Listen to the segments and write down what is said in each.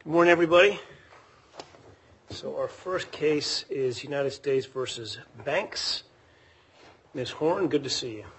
Good morning, everybody. So our first case is United States v. Banks. Ms. Horn, good to see you.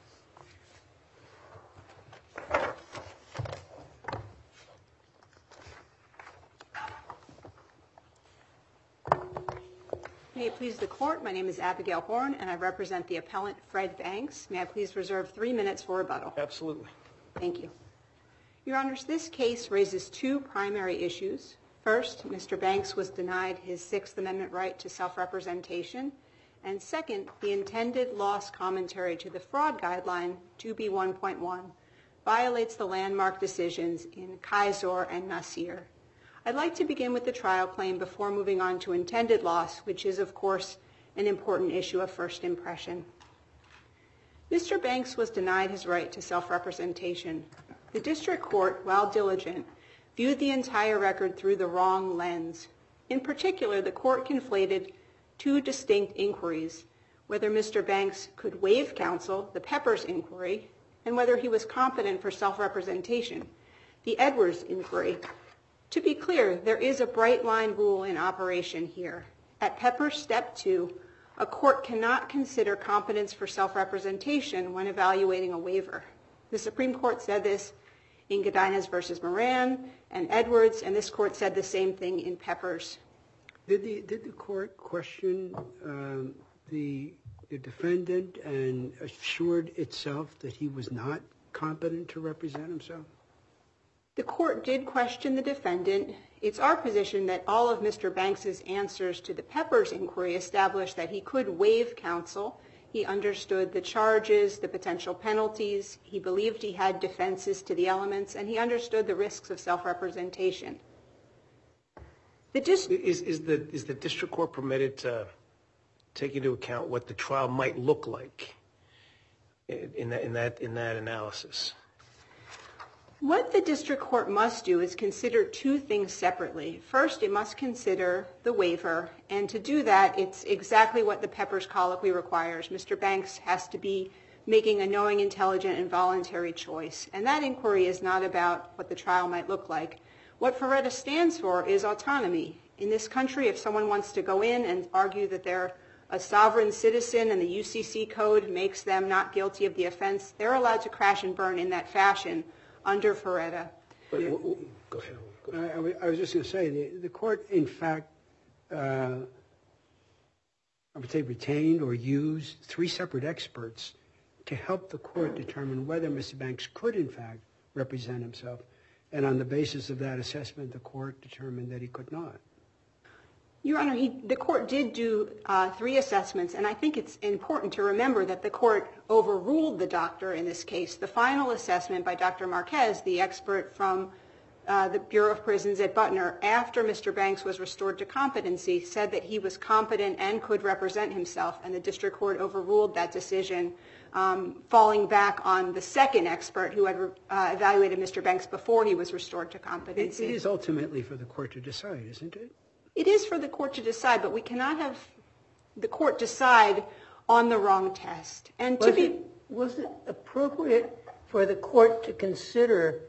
May it please the Court, my name is Abigail Horn, and I represent the appellant Fred Banks. May I please reserve 3 minutes for rebuttal? Absolutely. Thank you. Your Honors, this case raises two primary issues. First, Mr. Banks was denied his Sixth Amendment right to self-representation. And second, the intended loss commentary to the fraud guideline, 2B1.1, violates the landmark decisions in Kaiser and Nasir. I'd like to begin with the trial claim before moving on to intended loss, which is, of course, an important issue of first impression. Mr. Banks was denied his right to self-representation. The district court, while diligent, viewed the entire record through the wrong lens. In particular, the court conflated two distinct inquiries, whether Mr. Banks could waive counsel, the Peppers inquiry, and whether he was competent for self-representation, the Edwards inquiry. To be clear, there is a bright line rule in operation here. At Peppers Step 2, a court cannot consider competence for self-representation when evaluating a waiver. The Supreme Court said this in Godinez v. Moran and Edwards, and this court said the same thing in Peppers. Did the court question the defendant and assured itself that he was not competent to represent himself? The court did question the defendant. It's our position that all of Mr. Banks's answers to the Peppers inquiry established that he could waive counsel. He understood the charges, the potential penalties. He believed he had defenses to the elements, and he understood the risks of self-representation. Is the district court permitted to take into account what the trial might look like in that analysis? What the district court must do is consider two things separately. First, it must consider the waiver, and to do that, it's exactly what the Peppers colloquy requires. Mr. Banks has to be making a knowing, intelligent, and voluntary choice, and that inquiry is not about what the trial might look like. What FRERETA stands for is autonomy. In this country, if someone wants to go in and argue that they're a sovereign citizen and the UCC code makes them not guilty of the offense, they're allowed to crash and burn in that fashion under FRERETA. Go ahead. I was just going to say, the court, in fact, I would say retained or used three separate experts to help the court determine whether Mr. Banks could, in fact, represent himself. And on the basis of that assessment, the court determined that he could not. Your Honor, the court did do three assessments, and I think it's important to remember that the court overruled the doctor in this case. The final assessment by Dr. Marquez, the expert from the Bureau of Prisons at Butner, after Mr. Banks was restored to competency, said that he was competent and could represent himself, and the district court overruled that decision, falling back on the second expert who had evaluated Mr. Banks before he was restored to competency. It is ultimately for the court to decide, isn't it? It is for the court to decide, but we cannot have the court decide on the wrong test. And was it appropriate for the court to consider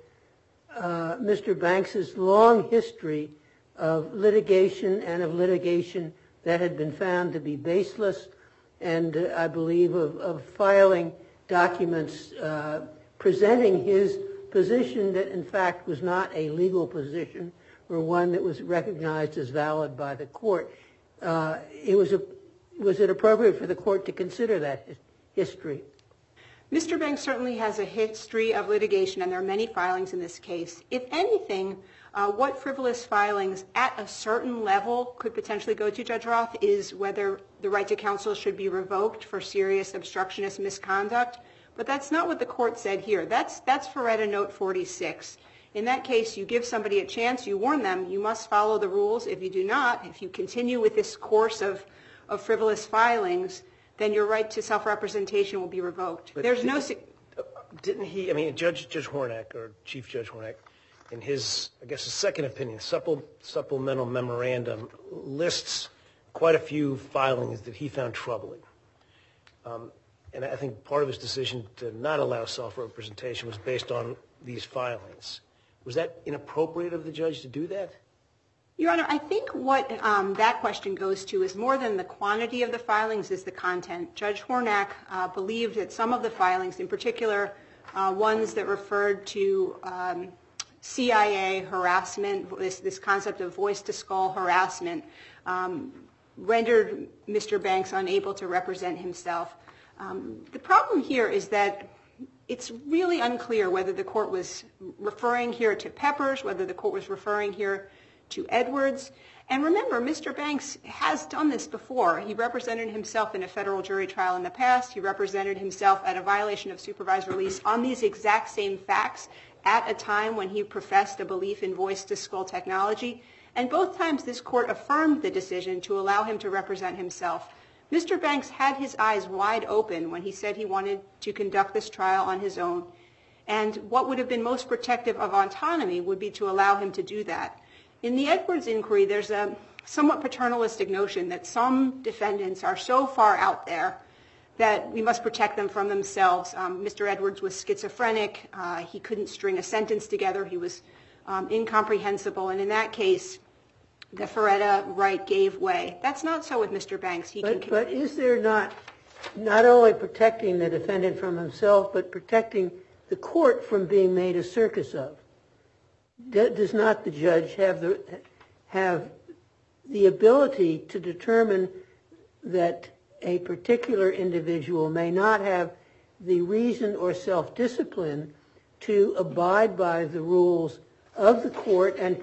Mr. Banks's long history of litigation and of litigation that had been found to be baseless, and I believe of filing documents presenting his position that in fact was not a legal position or one that was recognized as valid by the court? Was it appropriate for the court to consider that history? Mr. Banks certainly has a history of litigation, and there are many filings in this case. If anything, what frivolous filings at a certain level could potentially go to Judge Roth is whether the right to counsel should be revoked for serious obstructionist misconduct. But that's not what the court said here. That's FRERETA Note 46. In that case, you give somebody a chance, you warn them, you must follow the rules. If you do not, if you continue with this course of frivolous filings, then your right to self-representation will be revoked. But there's no... Didn't he, Judge Hornak, or Chief Judge Hornak, in his, his second opinion, supplemental memorandum, lists quite a few filings that he found troubling. And I think part of his decision to not allow self-representation was based on these filings. Was that inappropriate of the judge to do that? Your Honor, I think what that question goes to is more than the quantity of the filings is the content. Judge Hornak believed that some of the filings, in particular ones that referred to CIA harassment, this concept of voice-to-skull harassment, rendered Mr. Banks unable to represent himself. The problem here is that it's really unclear whether the court was referring here to Peppers, whether the court was referring here to Edwards. And remember, Mr. Banks has done this before. He represented himself in a federal jury trial in the past. He represented himself at a violation of supervised release on these exact same facts at a time when he professed a belief in voice-to-skull technology. And both times this court affirmed the decision to allow him to represent himself. Mr. Banks had his eyes wide open when he said he wanted to conduct this trial on his own. And what would have been most protective of autonomy would be to allow him to do that. In the Edwards inquiry, there's a somewhat paternalistic notion that some defendants are so far out there that we must protect them from themselves. Mr. Edwards was schizophrenic. He couldn't string a sentence together. He was incomprehensible. And in that case, the Ferretta right gave way. That's not so with Mr. Banks. But is there not only protecting the defendant from himself, but protecting the court from being made a circus of? Does not the judge have the ability to determine that a particular individual may not have the reason or self-discipline to abide by the rules of the court and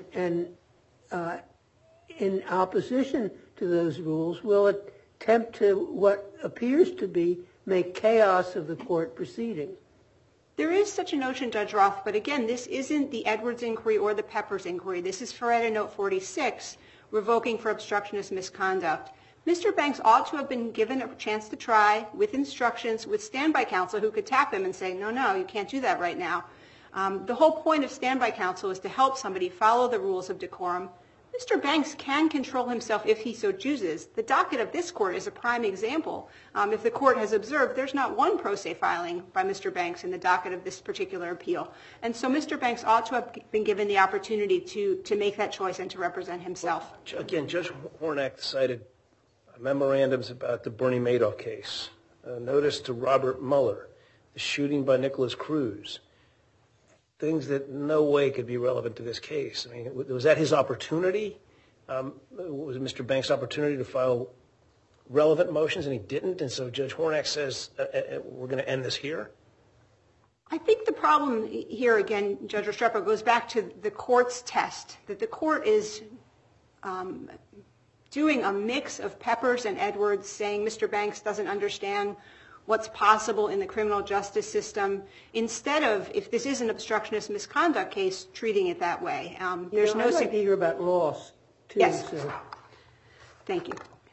in opposition to those rules will attempt to what appears to be make chaos of the court proceeding? There is such a notion, Judge Roth, but again, this isn't the Edwards inquiry or the Peppers inquiry. This is Ferretta Note 46, revoking for obstructionist misconduct. Mr. Banks ought to have been given a chance to try with instructions with standby counsel who could tap him and say, no, you can't do that right now. The whole point of standby counsel is to help somebody follow the rules of decorum. Mr. Banks can control himself if he so chooses. The docket of this court is a prime example. If the court has observed, there's not one pro se filing by Mr. Banks in the docket of this particular appeal. And so Mr. Banks ought to have been given the opportunity to make that choice and to represent himself. Again, Judge Hornak cited memorandums about the Bernie Madoff case, notice to Robert Mueller, the shooting by Nicholas Cruz, things that no way could be relevant to this case. I mean, was that his opportunity? Was it Mr. Banks' opportunity to file relevant motions and he didn't? And so Judge Hornak says, we're going to end this here? I think the problem here, again, Judge Restrepo, goes back to the court's test, that the court is doing a mix of Peppers and Edwards, saying Mr. Banks doesn't understand what's possible in the criminal justice system, instead of, if this is an obstructionist misconduct case, treating it that way. I'd like to hear about loss, too. Yes. So. Thank you.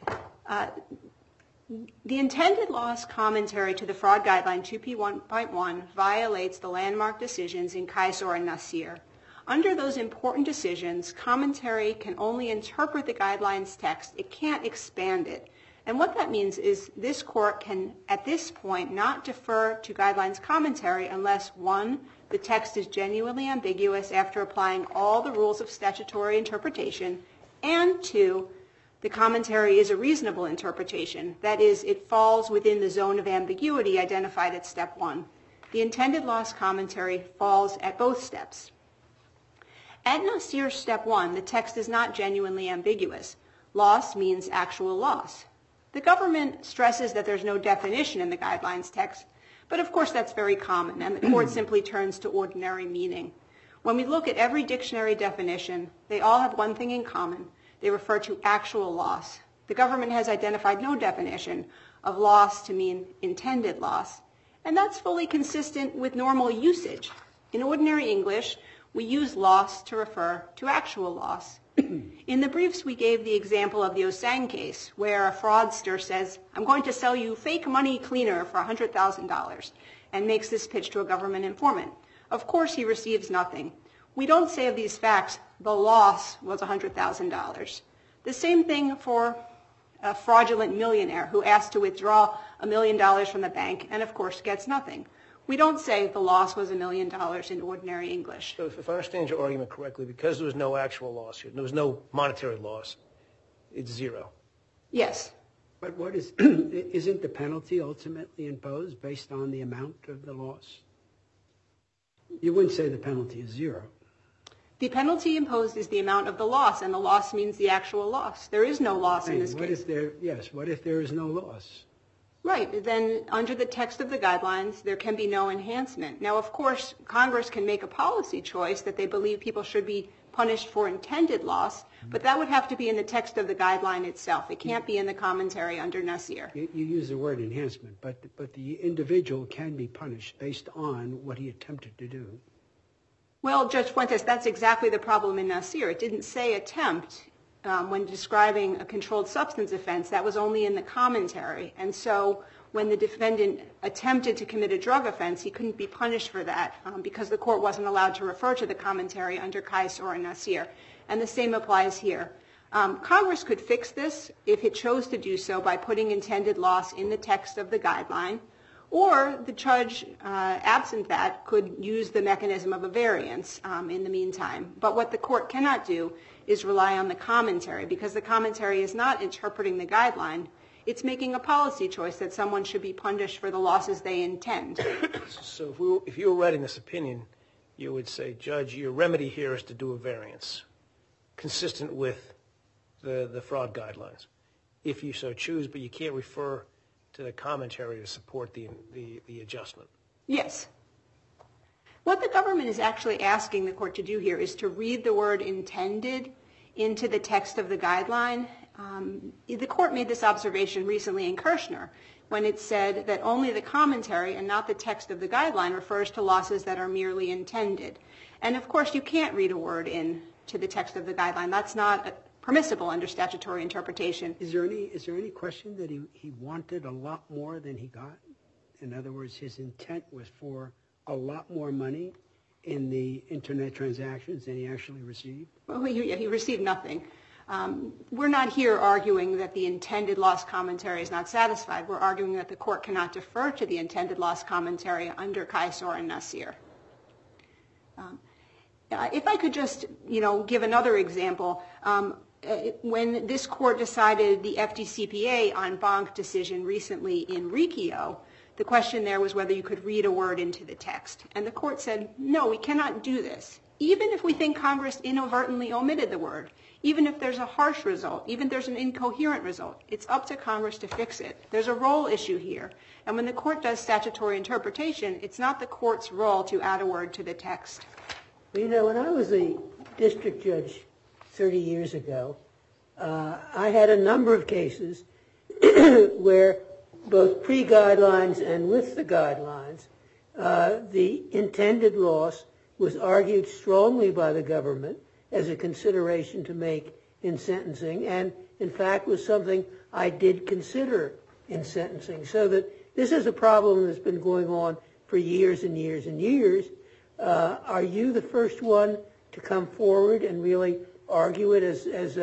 The intended loss commentary to the fraud guideline 2P1.1 violates the landmark decisions in Kaisor and Nasir. Under those important decisions, commentary can only interpret the guidelines text. It can't expand it. And what that means is this court can, at this point, not defer to guidelines commentary unless, 1, the text is genuinely ambiguous after applying all the rules of statutory interpretation, and 2, the commentary is a reasonable interpretation. That is, it falls within the zone of ambiguity identified at step 1. The intended loss commentary falls at both steps. At Nasir step 1, the text is not genuinely ambiguous. Loss means actual loss. The government stresses that there's no definition in the guidelines text, but of course that's very common, and the court simply turns to ordinary meaning. When we look at every dictionary definition, they all have one thing in common. They refer to actual loss. The government has identified no definition of loss to mean intended loss, and that's fully consistent with normal usage. In ordinary English, we use loss to refer to actual loss. In the briefs, we gave the example of the Osang case, where a fraudster says, I'm going to sell you fake money cleaner for $100,000, and makes this pitch to a government informant. Of course, he receives nothing. We don't say of these facts, the loss was $100,000. The same thing for a fraudulent millionaire who asks to withdraw $1 million from the bank and, of course, gets nothing. We don't say the loss was $1 million in ordinary English. So if I understand your argument correctly, because there was no actual loss here, there was no monetary loss, it's zero. Yes. But what is, isn't the penalty ultimately imposed based on the amount of the loss? You wouldn't say the penalty is zero. The penalty imposed is the amount of the loss, and the loss means the actual loss. There is no loss in this case. What if there is no loss? Right. Then under the text of the guidelines, there can be no enhancement. Now, of course, Congress can make a policy choice that they believe people should be punished for intended loss, but that would have to be in the text of the guideline itself. It can't be in the commentary under Nasir. You use the word enhancement, but the individual can be punished based on what he attempted to do. Well, Judge Fuentes, that's exactly the problem in Nasir. It didn't say attempt when describing a controlled substance offense. That was only in the commentary. And so when the defendant attempted to commit a drug offense, he couldn't be punished for that because the court wasn't allowed to refer to the commentary under Kaisor and Nasir. And the same applies here. Congress could fix this if it chose to do so by putting intended loss in the text of the guideline, or the judge, absent that, could use the mechanism of a variance in the meantime. But what the court cannot do is rely on the commentary, because the commentary is not interpreting the guideline. It's making a policy choice that someone should be punished for the losses they intend. So if you were writing this opinion, you would say, Judge, your remedy here is to do a variance consistent with the fraud guidelines, if you so choose, but you can't refer to the commentary to support the adjustment. Yes. What the government is actually asking the court to do here is to read the word intended into the text of the guideline. The court made this observation recently in Kirshner when it said that only the commentary and not the text of the guideline refers to losses that are merely intended. And of course, you can't read a word into the text of the guideline. That's not permissible under statutory interpretation. Is there any question that he wanted a lot more than he got? In other words, his intent was for a lot more money in the internet transactions than he actually received? Well, he received nothing. We're not here arguing that the intended loss commentary is not satisfied. We're arguing that the court cannot defer to the intended loss commentary under Kaisor and Nasir. If I could just, give another example. When this court decided the FDCPA en banc decision recently in Riccio, the question there was whether you could read a word into the text. And the court said, no, we cannot do this. Even if we think Congress inadvertently omitted the word, even if there's a harsh result, even if there's an incoherent result, it's up to Congress to fix it. There's a role issue here. And when the court does statutory interpretation, it's not the court's role to add a word to the text. When I was a district judge 30 years ago, I had a number of cases where both pre-guidelines and with the guidelines, the intended loss was argued strongly by the government as a consideration to make in sentencing, and in fact was something I did consider in sentencing. So that this is a problem that's been going on for years and years and years. Are you the first one to come forward and really argue it as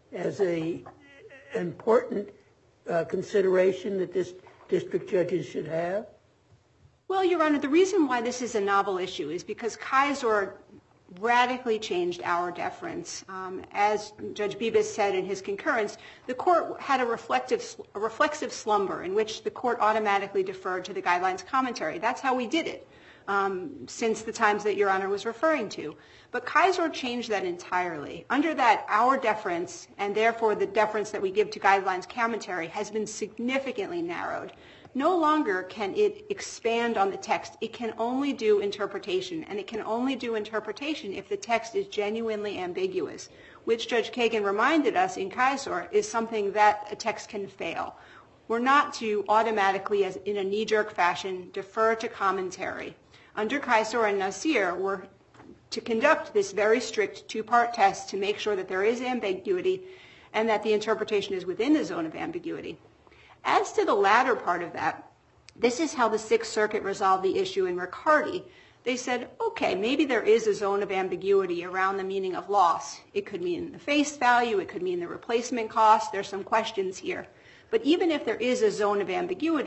a important consideration that this district judges should have? Well, Your Honor, the reason why this is a novel issue is because Kaisor radically changed our deference. As Judge Bibas said in his concurrence, the court had a reflexive slumber in which the court automatically deferred to the guidelines commentary. That's how we did it since the times that Your Honor was referring to. But Kaisor changed that entirely. Under that, our deference, and therefore the deference that we give to guidelines commentary, has been significantly narrowed. No longer can it expand on the text. It can only do interpretation, and it can only do interpretation if the text is genuinely ambiguous, which Judge Kagan reminded us in Kaisor is something that a text can fail. We're not to automatically, as in a knee-jerk fashion, defer to commentary. Under Kaisor and Nasir, we're to conduct this very strict two-part test to make sure that there is ambiguity and that the interpretation is within the zone of ambiguity. As to the latter part of that, this is how the Sixth Circuit resolved the issue in Riccardi. They said, okay, maybe there is a zone of ambiguity around the meaning of loss. It could mean the face value, it could mean the replacement cost. There's some questions here. But even if there is a zone of ambiguity,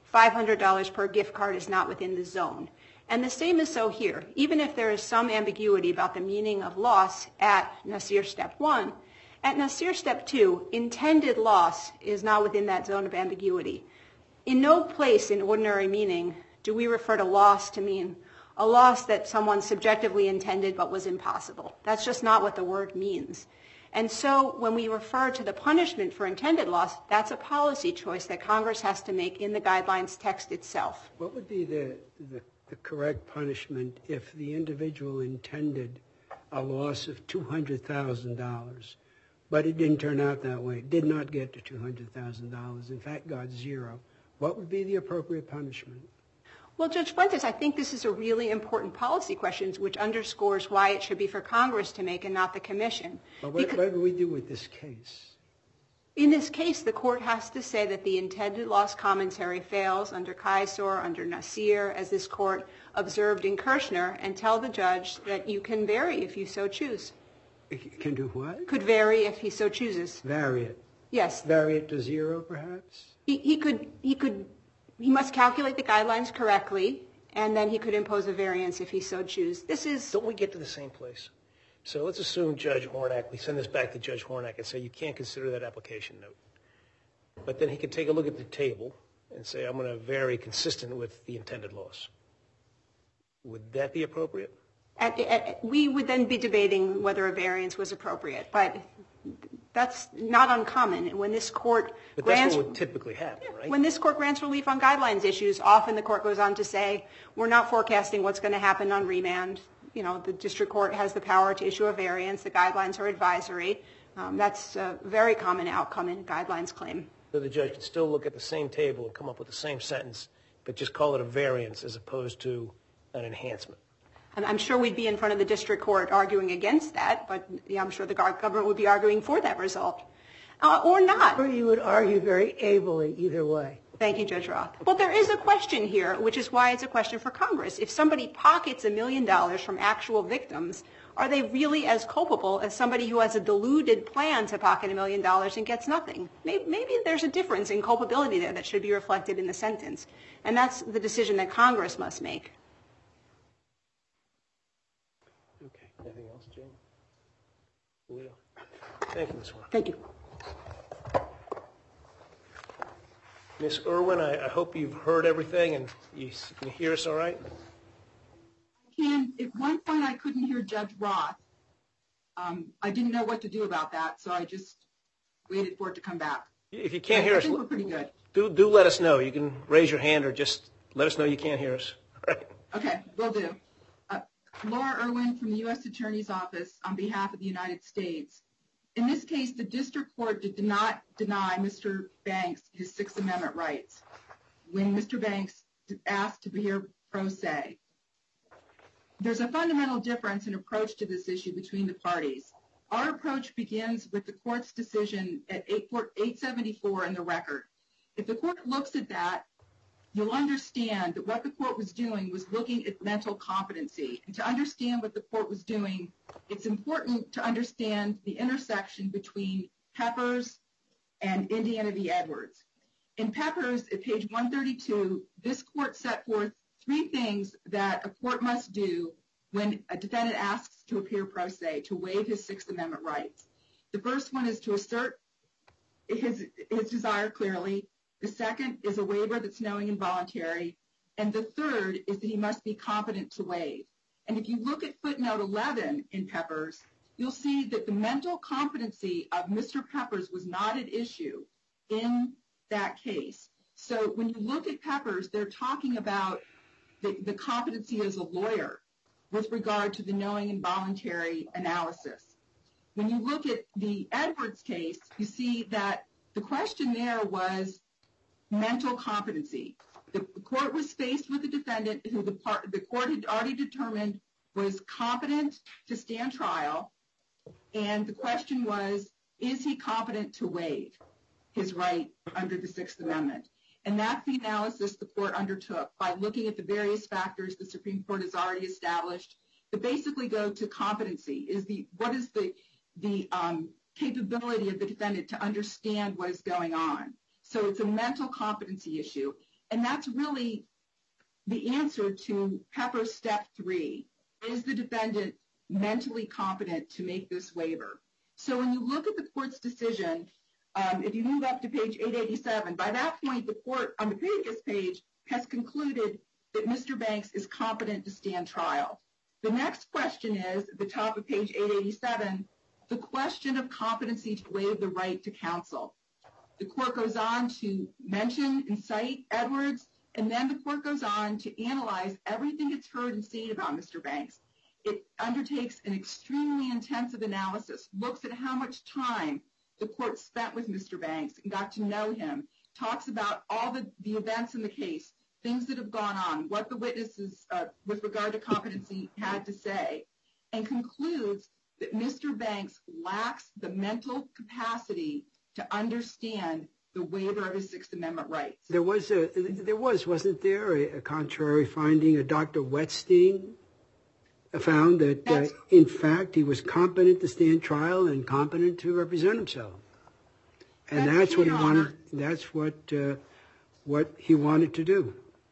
$500 per gift card is not within the zone. And the same is so here. Even if there is some ambiguity about the meaning of loss at Nasir Step 1, at Nasir Step 2, intended loss is not within that zone of ambiguity. In no place in ordinary meaning do we refer to loss to mean a loss that someone subjectively intended but was impossible. That's just not what the word means. And so when we refer to the punishment for intended loss, that's a policy choice that Congress has to make in the guidelines text itself. What would be the correct punishment if the individual intended a loss of $200,000, but it didn't turn out that way, did not get to $200,000, in fact got zero? What would be the appropriate punishment? Well, Judge Fuentes, I think this is a really important policy question, which underscores why it should be for Congress to make and not the Commission. But what do we do with this case? In this case, the court has to say that the intended loss commentary fails under Kaisor, under Nasir, as this court observed in Kirshner, and tell the judge that you can vary if you so choose. It can do what? Could vary if he so chooses. Vary it. Yes. Vary it to zero, perhaps? He must calculate the guidelines correctly, and then he could impose a variance if he so chooses. Don't we get to the same place? So let's assume Judge Hornak, we send this back to Judge Hornak and say you can't consider that application note. But then he could take a look at the table and say I'm going to vary consistent with the intended loss. Would that be appropriate? We would then be debating whether a variance was appropriate, but that's not uncommon. When this court But that's what would typically happen, right? When this court grants relief on guidelines issues, often the court goes on to say, we're not forecasting what's going to happen on remand. You know, the district court has the power to issue a variance. The guidelines are advisory. That's a very common outcome in a guidelines claim. So the judge could still look at the same table and come up with the same sentence, but just call it a variance as opposed to an enhancement. And I'm sure we'd be in front of the district court arguing against that, but I'm sure the government would be arguing for that result. Or not. Or you would argue very ably either way. Thank you, Judge Roth. Well, there is a question here, which is why it's a question for Congress. If somebody pockets $1 million from actual victims, are they really as culpable as somebody who has a deluded plan to pocket $1 million and gets nothing? Maybe there's a difference in culpability there that should be reflected in the sentence. And that's the decision that Congress must make. Okay. Anything else, Jane? Leo? Thank you, Ms. Warren. Thank you. Ms. Irwin, I hope you've heard everything and you can hear us all right? At one point, I couldn't hear Judge Roth. I didn't know what to do about that, so I just waited for it to come back. If you can't hear us, I think we're pretty good. Do let us know. You can raise your hand or just let us know you can't hear us. All right. Okay, will do. Laura Irwin from the U.S. Attorney's Office on behalf of the United States. In this case, the district court did not deny Mr. Banks his Sixth Amendment rights when Mr. Banks asked to be here pro se. There's a fundamental difference in approach to this issue between the parties. Our approach begins with the court's decision at 874 in the record. If the court looks at that, you'll understand that what the court was doing was looking at mental competency. And to understand what the court was doing, it's important to understand the intersection between Peppers and Indiana v. Edwards. In Peppers, at page 132, this court set forth 3 things that a court must do when a defendant asks to appear pro se, to waive his Sixth Amendment rights. The first one is to assert his desire clearly. The second is a waiver that's knowing and voluntary. And the third is that he must be competent to waive. And if you look at footnote 11 in Peppers, you'll see that the mental competency of Mr. Peppers was not at issue in that case. So when you look at Peppers, they're talking about the competency as a lawyer with regard to the knowing and voluntary analysis. When you look at the Edwards case, you see that the question there was mental competency. The court was faced with a defendant who the court had already determined was competent to stand trial, and the question was, is he competent to waive his right under the Sixth Amendment? And that's the analysis the court undertook by looking at the various factors the Supreme Court has already established that basically go to competency. What is the capability of the defendant to understand what is going on? So it's a mental competency issue. And that's really the answer to Pepper step 3. Is the defendant mentally competent to make this waiver? So when you look at the court's decision, if you move up to page 887, by that point, the court on the previous page has concluded that Mr. Banks is competent to stand trial. The next question is, at the top of page 887, the question of competency to waive the right to counsel. The court goes on to mention and cite Edwards, and then the court goes on to analyze everything it's heard and seen about Mr. Banks. It undertakes an extremely intensive analysis, looks at how much time the court spent with Mr. Banks and got to know him, talks about all the events in the case, things that have gone on, what the witnesses with regard to competency had to say, and concludes that Mr. Banks lacks the mental capacity to understand the waiver of his Sixth Amendment rights. Wasn't there a contrary finding? Dr. Wetstein found that, in fact, he was competent to stand trial and competent to represent himself. And that's what he wanted. That's what he wanted to do.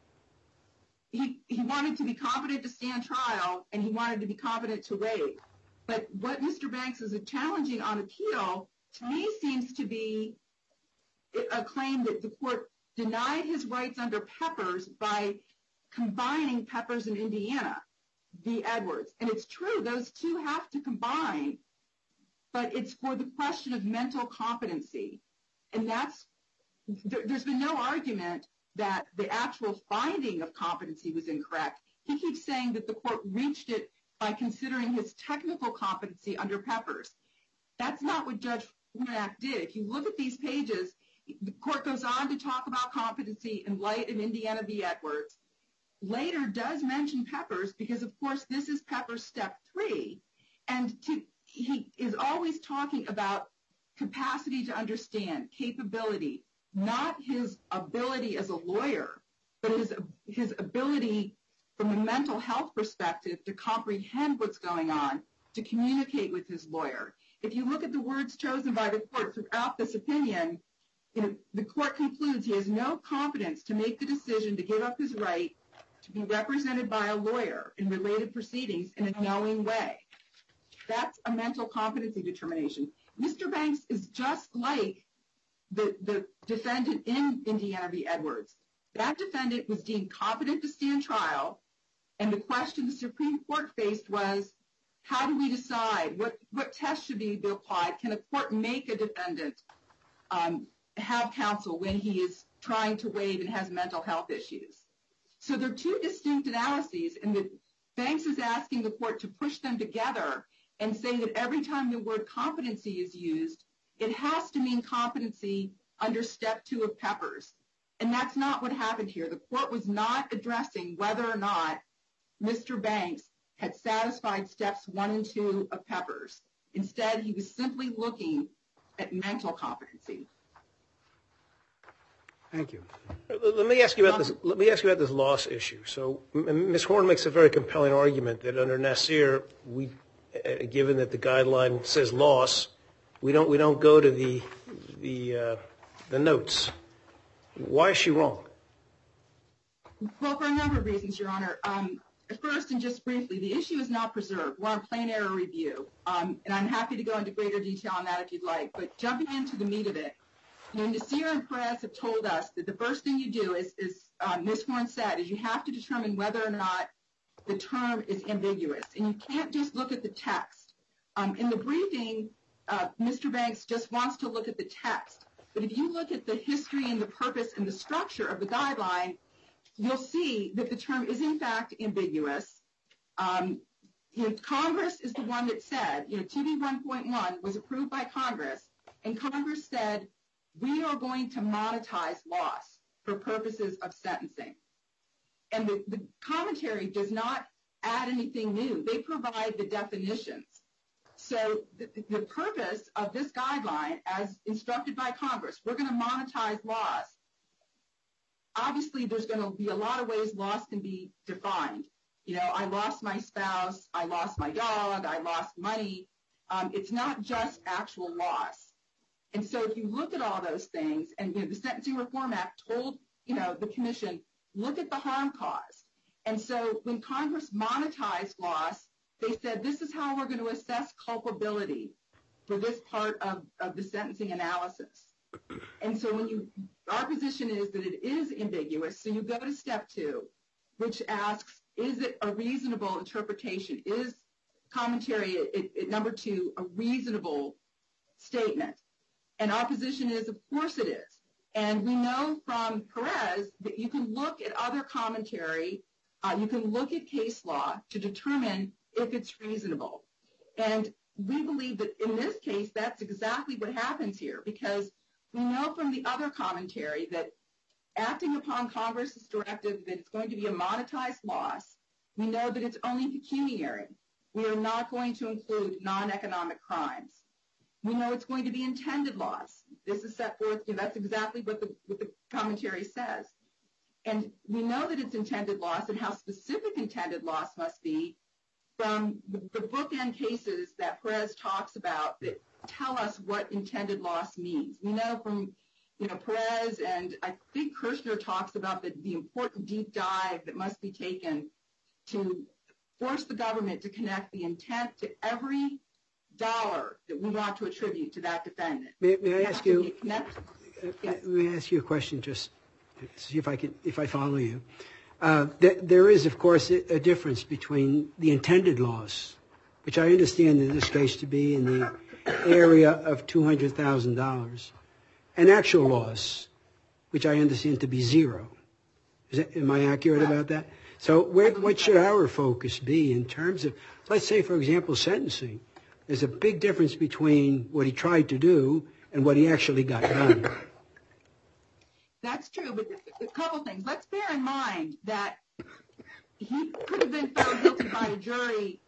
He wanted to be competent to stand trial, and he wanted to be competent to waive. But what Mr. Banks is challenging on appeal, to me, seems to be a claim that the court denied his rights under Peppers by combining Peppers and Indiana v. Edwards. And it's true, those two have to combine, but it's for the question of mental competency. And there's been no argument that the actual finding of competency was incorrect. He keeps saying that the court reached it by considering his technical competency under Peppers. That's not what Judge Hornak did. If you look at these pages, the court goes on to talk about competency in light of Indiana v. Edwards. Later does mention Peppers because, of course, this is Peppers step 3. And he is always talking about capacity to understand, capability, not his ability as a lawyer, but his ability from a mental health perspective to comprehend what's going on, to communicate with his lawyer. If you look at the words chosen by the court throughout this opinion, the court concludes he has no competence to make the decision to give up his right to be represented by a lawyer in related proceedings in a knowing way. That's a mental competency determination. Mr. Banks is just like the defendant in Indiana v. Edwards. That defendant was deemed competent to stand trial, and the question the Supreme Court faced was, how do we decide? What test should be applied? Can a court make a defendant have counsel when he is trying to waive and has mental health issues? So there are two distinct analyses, and Banks is asking the court to push them together and say that every time the word competency is used, it has to mean competency under step 2 of Peppers. And that's not what happened here. The court was not addressing whether or not Mr. Banks had satisfied steps 1 and 2 of Peppers. Instead, he was simply looking at mental competency. Thank you. Let me ask you about this loss issue. So Ms. Horn makes a very compelling argument that under Nassir, given that the guideline says loss, we don't go to the notes. Why is she wrong? Well, for a number of reasons, Your Honor. First, and just briefly, the issue is not preserved. We're on plain error review, and I'm happy to go into greater detail on that if you'd like. But jumping into the meat of it, Nassir and Perez have told us that the first thing you do, is Ms. Horn said, is you have to determine whether or not the term is ambiguous. And you can't just look at the text. In the briefing, Mr. Banks just wants to look at the text. But if you look at the history and the purpose and the structure of the guideline, you'll see that the term is, in fact, ambiguous. Congress is the one that said, TB 1.1 was approved by Congress, and Congress said, we are going to monetize loss for purposes of sentencing. And the commentary does not add anything new. They provide the definitions. So the purpose of this guideline, as instructed by Congress, we're going to monetize loss. Obviously, there's going to be a lot of ways loss can be defined. I lost my spouse, I lost my dog, I lost money. It's not just actual loss. And so if you look at all those things, and the Sentencing Reform Act told the commission look at the harm caused. And so when Congress monetized loss, they said this is how we're going to assess culpability for this part of the sentencing analysis. And so our position is that it is ambiguous. So you go to step 2, which asks, is it a reasonable interpretation? Is commentary at number 2 a reasonable statement? And our position is, of course it is. And we know from Perez that you can look at other commentary, you can look at case law to determine if it's reasonable. And we believe that in this case, that's exactly what happens here, because we know from the other commentary that acting upon Congress's directive that it's going to be a monetized loss, we know that it's only pecuniary. We are not going to include non-economic crimes. We know it's going to be intended loss. This is set forth, that's exactly what the commentary says. And we know that it's intended loss and how specific intended loss must be from the bookend cases that Perez talks about that tell us what intended loss means. We know from Perez, and I think Kirshner talks about the important deep dive that must be taken to force the government to connect the intent to every dollar that we want to attribute to that defendant. May I ask you? Yes. Let me ask you a question, just to see if I follow you. There is, of course, a difference between the intended loss, which I understand in this case to be in the area of $200,000, and actual loss, which I understand to be zero. Am I accurate about that? So what should our focus be in terms of, let's say, for example, sentencing? There's a big difference between what he tried to do and what he actually got done. That's true, but a couple things. Let's bear in mind that he could have been found guilty by a jury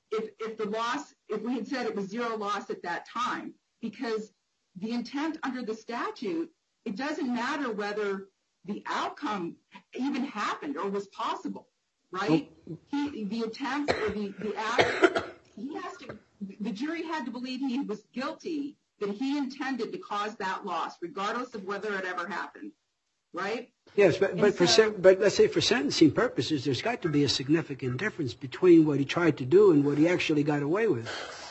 if we had said it was zero loss at that time, because the intent under the statute, it doesn't matter whether the outcome even happened or was possible, right? The attempt or the act, the jury had to believe he was guilty, that he intended to cause that loss, regardless of whether it ever happened, right? Yes, but let's say for sentencing purposes, there's got to be a significant difference between what he tried to do and what he actually got away with.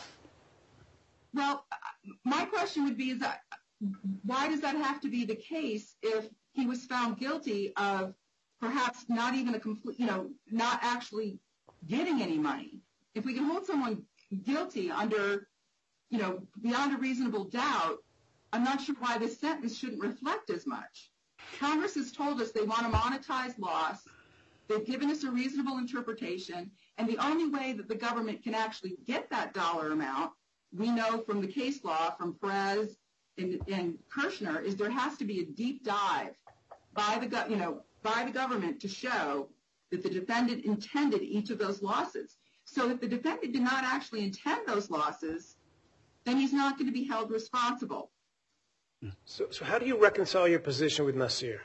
Well, my question would be, why does that have to be the case if he was found guilty of perhaps not even not actually getting any money? If we can hold someone guilty under, beyond a reasonable doubt, I'm not sure why this sentence shouldn't reflect as much. Congress has told us they want to monetize loss. They've given us a reasonable interpretation, and the only way that the government can actually get that dollar amount, we know from the case law, from Perez and Kirshner, is there has to be a deep dive by the government to show that the defendant intended each of those losses. So if the defendant did not actually intend those losses, then he's not going to be held responsible. So how do you reconcile your position with Nasir?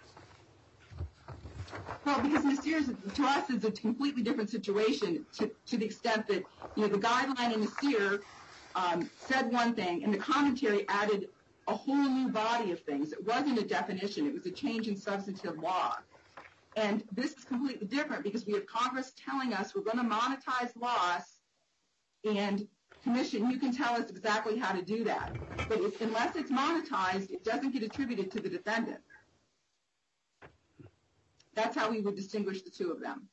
Well, because Nasir, to us, is a completely different situation to the extent that, the guideline in Nasir said one thing, and the commentary added a whole new body of things. It wasn't a definition. It was a change in substantive law. And this is completely different because we have Congress telling us we're going to monetize loss, and Commission, you can tell us exactly how to do that. But unless it's monetized, it doesn't get attributed to the defendant. That's how we would distinguish the two of them.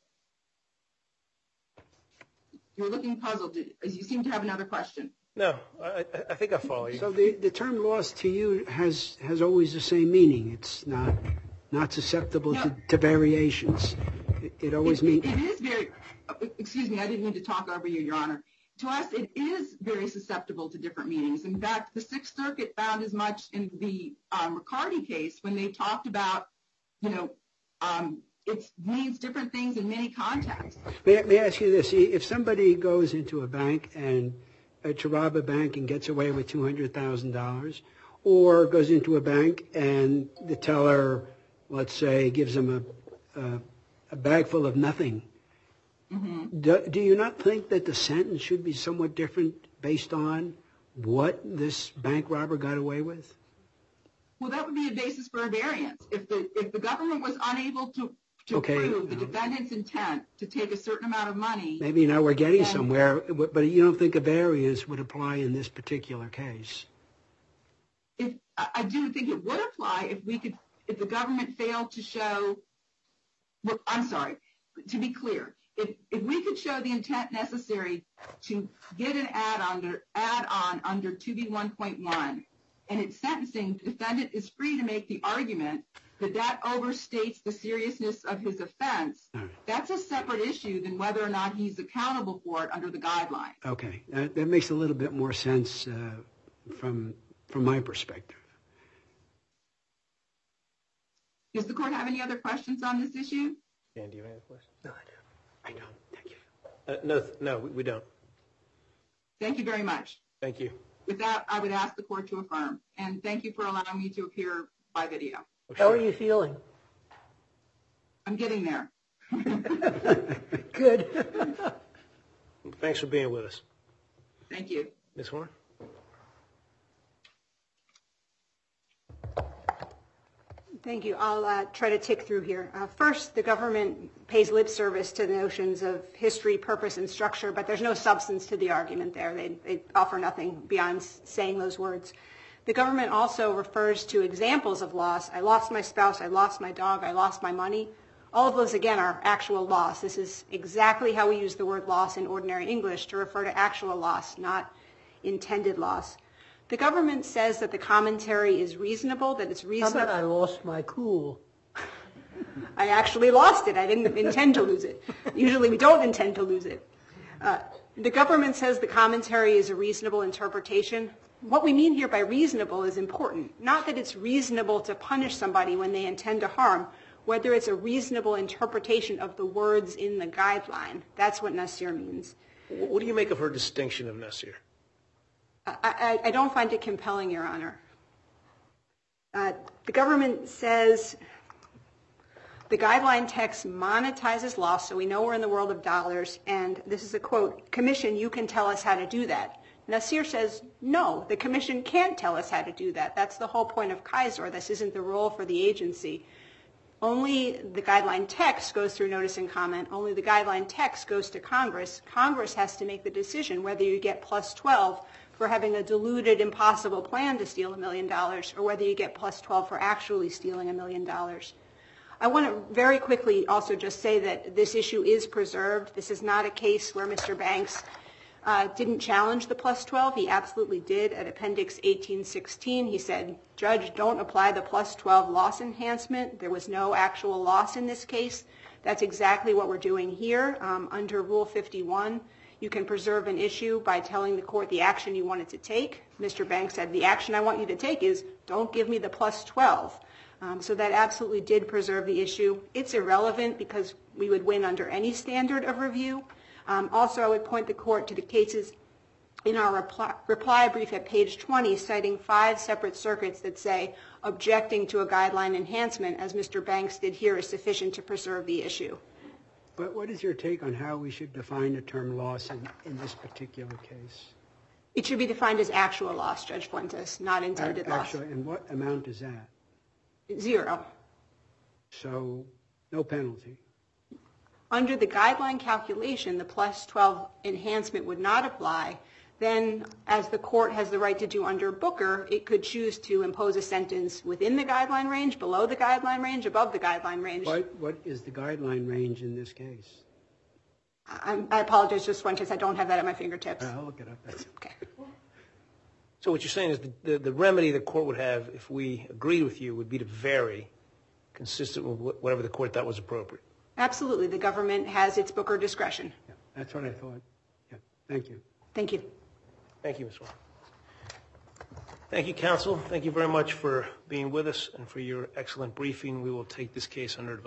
You're looking puzzled. You seem to have another question. No, I think I follow you. So the term loss to you has always the same meaning. It's not susceptible to variations. It always means... It is very... Excuse me, I didn't mean to talk over you, Your Honor. To us, it is very susceptible to different meanings. In fact, the Sixth Circuit found as much in the Riccardi case when they talked about, it means different things in many contexts. May I ask you this? If somebody goes into a bank and to rob a bank and gets away with $200,000, or goes into a bank and the teller, let's say, gives them a bag full of nothing, do you not think that the sentence should be somewhat different based on what this bank robber got away with? Well, that would be a basis for a variance. If the government was unable to prove the defendant's intent to take a certain amount of money. Maybe now we're getting somewhere, but you don't think a variance would apply in this particular case? I do think it would apply if the government failed to show. Well, I'm sorry. To be clear, if we could show the intent necessary to get an add-on under 2B1.1, and its sentencing, the defendant is free to make the argument that overstates the seriousness of his offense. That's a separate issue than whether or not he's accountable for it under the guidelines. Okay, that makes a little bit more sense from my perspective. Does the court have any other questions on this issue? Dan, do you have any questions? No, I don't. Thank you. No, we don't. Thank you very much. Thank you. With that, I would ask the court to affirm. And thank you for allowing me to appear by video. How are you feeling? I'm getting there. Good. Thanks for being with us. Thank you. Ms. Horn? Thank you. I'll try to tick through here. First, the government pays lip service to the notions of history, purpose, and structure, but there's no substance to the argument there. They offer nothing beyond saying those words. The government also refers to examples of loss. I lost my spouse, I lost my dog, I lost my money. All of those, again, are actual loss. This is exactly how we use the word loss in ordinary English, to refer to actual loss, not intended loss. The government says that the commentary is reasonable, that it's reasonable. How about I lost my cool? I actually lost it. I didn't intend to lose it. Usually we don't intend to lose it. The government says the commentary is a reasonable interpretation. What we mean here by reasonable is important. Not that it's reasonable to punish somebody when they intend to harm, whether it's a reasonable interpretation of the words in the guideline. That's what Nasir means. What do you make of her distinction of Nasir? I don't find it compelling, Your Honor. The government says the guideline text monetizes loss, so we know we're in the world of dollars, and this is a quote, "Commission, you can tell us how to do that." Nasir says, no, the commission can't tell us how to do that. That's the whole point of Kaiser. This isn't the role for the agency. Only the guideline text goes through notice and comment. Only the guideline text goes to Congress. Congress has to make the decision whether you get plus 12 for having a diluted, impossible plan to steal $1 million, or whether you get plus 12 for actually stealing $1 million. I want to very quickly also just say that this issue is preserved. This is not a case where Mr. Banks didn't challenge the plus 12. He absolutely did. At Appendix 1816, he said, "Judge, don't apply the plus 12 loss enhancement. There was no actual loss in this case." That's exactly what we're doing here. Under Rule 51, you can preserve an issue by telling the court the action you want it to take. Mr. Banks said, the action I want you to take is don't give me the plus 12. So that absolutely did preserve the issue. It's irrelevant because we would win under any standard of review. Also, I would point the court to the cases in our reply brief at page 20, citing 5 separate circuits that say objecting to a guideline enhancement, as Mr. Banks did here, is sufficient to preserve the issue. But what is your take on how we should define the term loss in this particular case? It should be defined as actual loss, Judge Fuentes, not intended loss. Actually, and what amount is that? 0. So no penalty. Under the guideline calculation, the plus 12 enhancement would not apply. Then, as the court has the right to do under Booker, it could choose to impose a sentence within the guideline range, below the guideline range, above the guideline range. What is the guideline range in this case? I apologize, Judge Fuentes, I don't have that at my fingertips. I'll look it up. Okay. So what you're saying is the remedy the court would have, if we agreed with you, would be to vary consistent with whatever the court thought was appropriate. Absolutely. The government has its Booker discretion. Yeah, that's what I thought. Yeah. Thank you. Thank you. Thank you, Ms. Warren. Thank you, counsel. Thank you very much for being with us and for your excellent briefing. We will take this case under advisement.